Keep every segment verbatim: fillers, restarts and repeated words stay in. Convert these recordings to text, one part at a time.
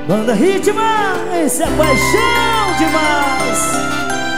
Banda Ritmo, esse é paixão demais.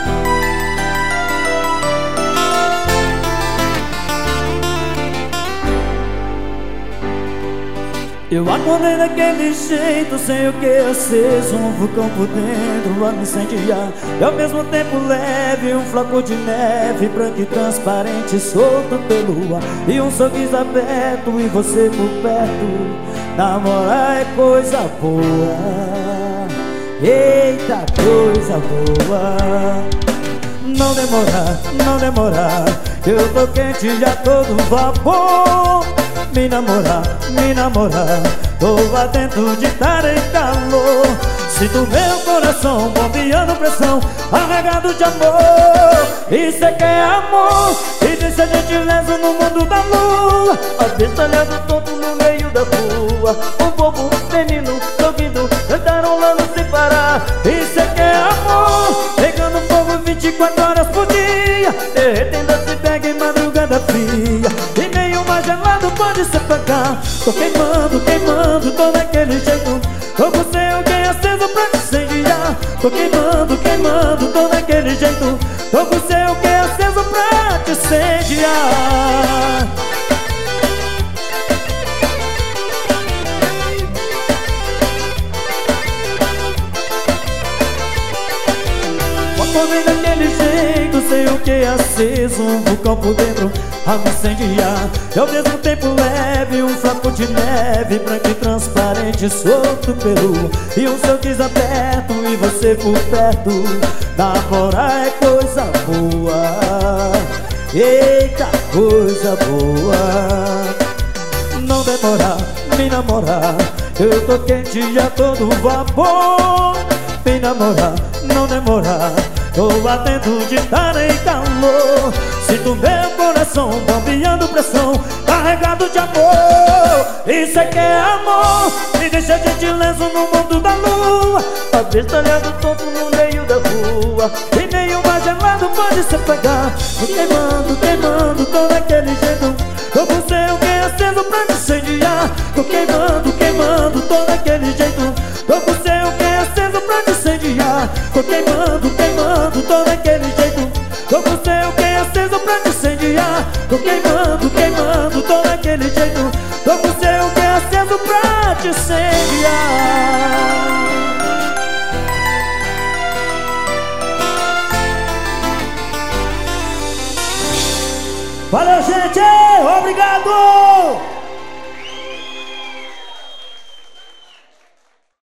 Eu acordei daquele jeito, sem o que aceso, um vulcão por dentro a me incendiar. E ao mesmo tempo leve, um floco de neve, branco e transparente, solto pelo ar. E um sorriso aberto, e você por perto. Namorar é coisa boa, eita, coisa boa. Não demorar, não demorar, eu tô quente, já tô no vapor. Me namorar, me namorar, tô lá dentro de estar em calor. Sinto meu coração bombeando pressão, arregado de amor. Isso é que é amor, e deixa a gente leso no mundo da lua. Abestalhado tonto no meio da rua, um bobo menino sorrindo, cantarolando sem parar. Isso é que é amor, pegando fogo vinte e quatro horas por dia, derretendo se pega em madrugada fria. E nenhuma gelado pode se apagar. Tô queimando, queimando, tô daquele jeito. Tô com seu alguém aceso pra te incendiar. Tô queimando, queimando, tô daquele jeito. Tô com seu alguém aceso pra te incendiar. Acordei daquele jeito, sei o que é aceso, um vulcão por dentro a me incendiar. E ao mesmo tempo leve, um floco de neve, branco e transparente, solto pelo ar. E um sorriso aberto, e você por perto. Namorar é coisa boa, eita, coisa boa. Não demorar, me namorar, eu tô quente, já tô no vapor. Me namorar, não demorar, tô lá dentro de estar em calor. Sinto meu coração bombeando pressão, carregado de amor. Isso é que é amor, me deixa gentileza no mundo da lua. Abestalhado tonto no meio da rua, e nenhuma gelado pode se pegar. Me queimando, queimando, tô daquele jeito. Tô com seu alguém aceso pra me incendiar. Tô queimando, queimando, tô daquele jeito. Tô com seu alguém aceso pra te incendiar. Tô queimando, queimando, tô daquele jeito. Tô com seu alguém aceso pra te incendiar. Tô queimando, queimando, tô daquele jeito. Tô com seu alguém aceso pra te incendiar. Valeu, gente! Obrigado!